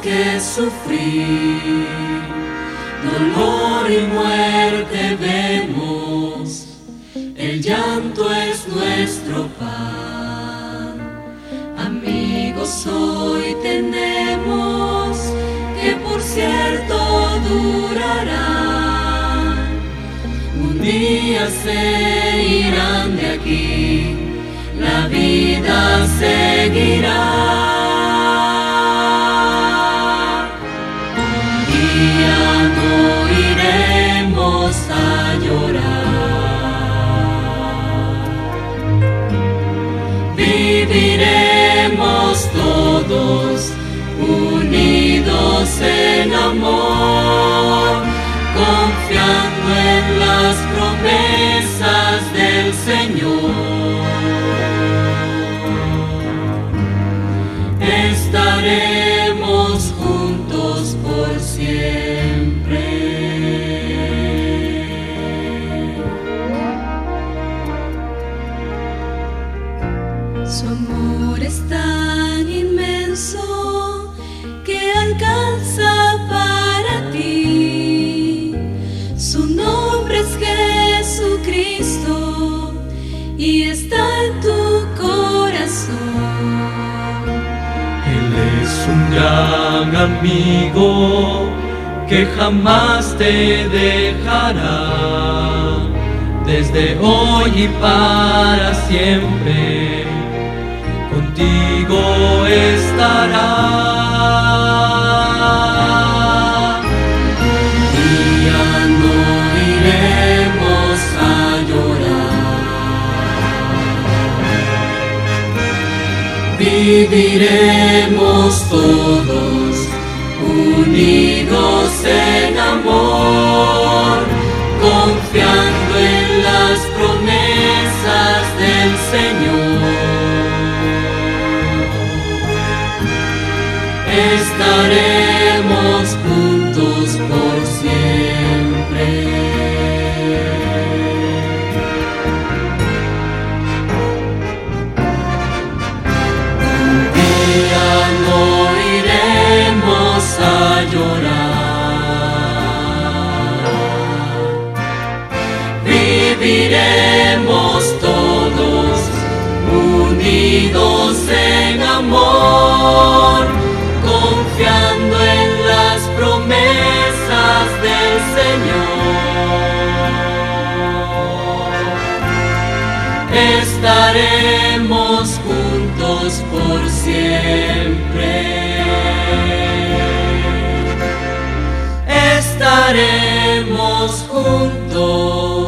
que sufrir, dolor y muerte vemos, el llanto es nuestro pan. Amigos, hoy tenemos que por cierto durarán, un día se irán de aquí, la vida seguirá. Un día no iremos a llorar, viviremos todos unidos en amor, confiando en las promesas del Señor. Estaremos juntos por siempre. Su amor es tan inmenso que alcanza para ti. Su nombre es Jesucristo y está en tu corazón. Él es un gran amigo que jamás te dejará, desde hoy y para siempre contigo estará. Un día no iremos a llorar, viviremos todos unidos en amor, confiando en las promesas del Señor. Estaremos juntos por siempre. Un día no iremos a llorar, viviremos todos unidos en amor, confiando en las promesas del Señor. Estaremos juntos por siempre. Estaremos juntos